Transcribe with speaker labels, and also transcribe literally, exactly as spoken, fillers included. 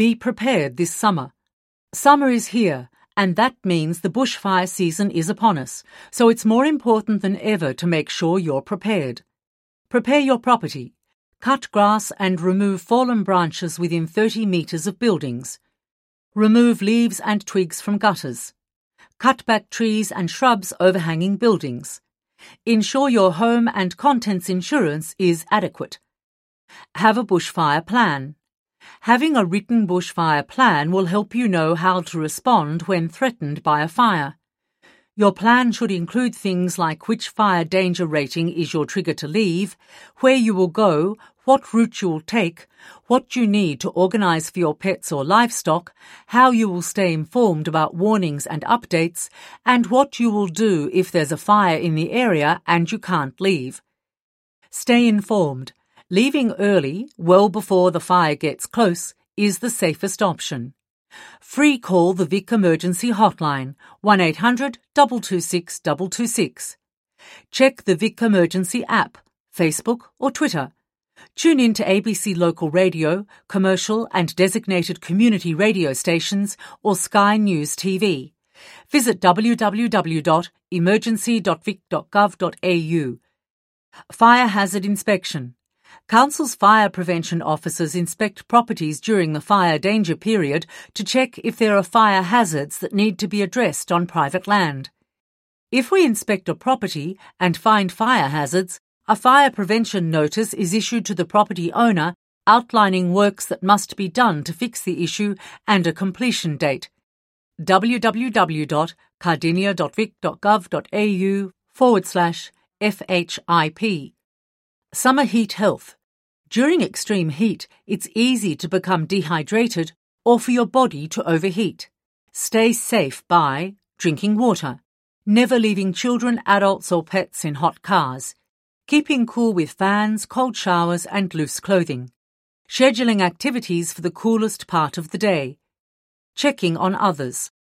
Speaker 1: Be prepared this summer. Summer is here, and that means the bushfire season is upon us, so it's more important than ever to make sure you're prepared. Prepare your property. Cut grass and remove fallen branches within thirty metres of buildings. Remove leaves and twigs from gutters. Cut back trees and shrubs overhanging buildings. Ensure your home and contents insurance is adequate. Have a bushfire plan. Having a written bushfire plan will help you know how to respond when threatened by a fire. Your plan should include things like which fire danger rating is your trigger to leave, where you will go, what route you will take, what you need to organise for your pets or livestock, how you will stay informed about warnings and updates, and what you will do if there's a fire in the area and you can't leave. Stay informed. Leaving early, well before the fire gets close, is the safest option. Free call the Vic Emergency Hotline, one eight hundred, two two six, two two six. Check the Vic Emergency app, Facebook or Twitter. Tune in to A B C Local Radio, commercial and designated community radio stations or Sky News T V. Visit w w w dot emergency dot vic dot gov dot a u. Fire Hazard Inspection. Council's fire prevention officers inspect properties during the fire danger period to check if there are fire hazards that need to be addressed on private land. If we inspect a property and find fire hazards, a fire prevention notice is issued to the property owner outlining works that must be done to fix the issue and a completion date. w w w dot cardinia dot vic dot gov dot a u forward slash F H I P. Summer heat health. During extreme heat, it's easy to become dehydrated or for your body to overheat. Stay safe by drinking water, never leaving children, adults or pets in hot cars, keeping cool with fans, cold showers and loose clothing, scheduling activities for the coolest part of the day, checking on others.